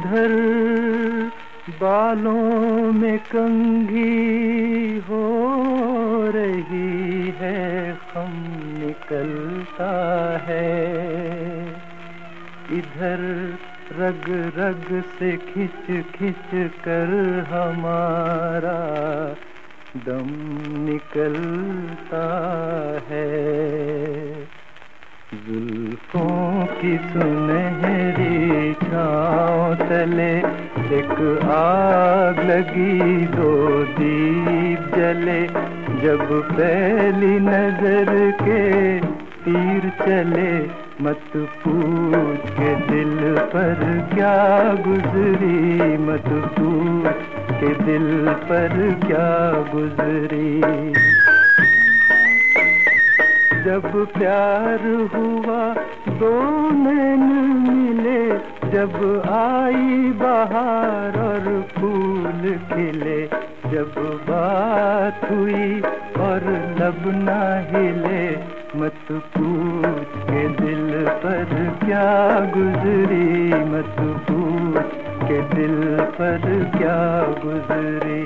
उधर बालों में कंघी हो रही है, खम निकलता है। इधर रग रग से खिंच खिंच कर हमारा दम निकलता है। जुल्फों की सुनहरी छाँव तले एक आग लगी, दो दीप जले। जब पहली नजर के तीर चले, मत पूछ के दिल पर क्या गुजरी, मत पूछ के दिल पर क्या गुजरी। जब प्यार हुआ दो नैन मिले, जब आई बहार और फूल खिले। जब बात हुई और लब ना हिले, मत पूछ के दिल पर क्या गुजरी, मत पूछ के दिल पर क्या गुजरी।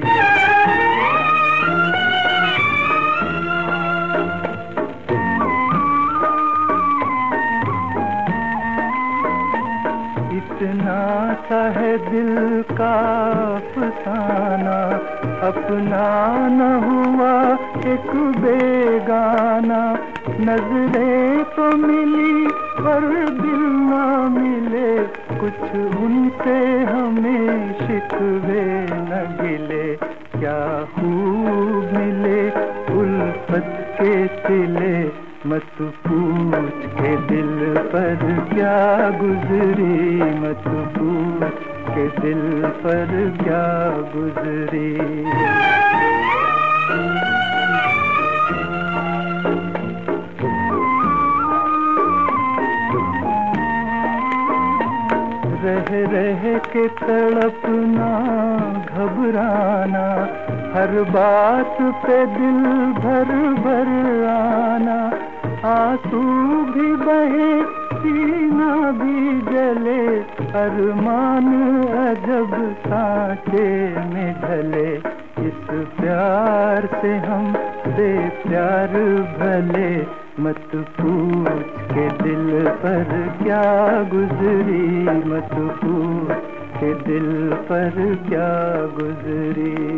इतना सा है दिल का अफसाना, अपना न हुआ एक बेगाना। नजरें तो मिली पर दिल ना मिले, कुछ उनसे हमें शिकवे न गिले। क्या खूब मिले उल्फत के सिले, मत पूछ के दिल पर क्या गुजरी, मत पूछ के दिल पर क्या गुजरी। रह रह के तड़पना, घबराना, हर बात पे दिल भर भर आना। आंसू भी बहे, सीना भी जले, अरमान अजब सांचे में ढले। इस प्यार से हम बेप्यार भले, मत पूछ के दिल पर क्या गुजरी, मत पूछ के दिल पर क्या गुजरी।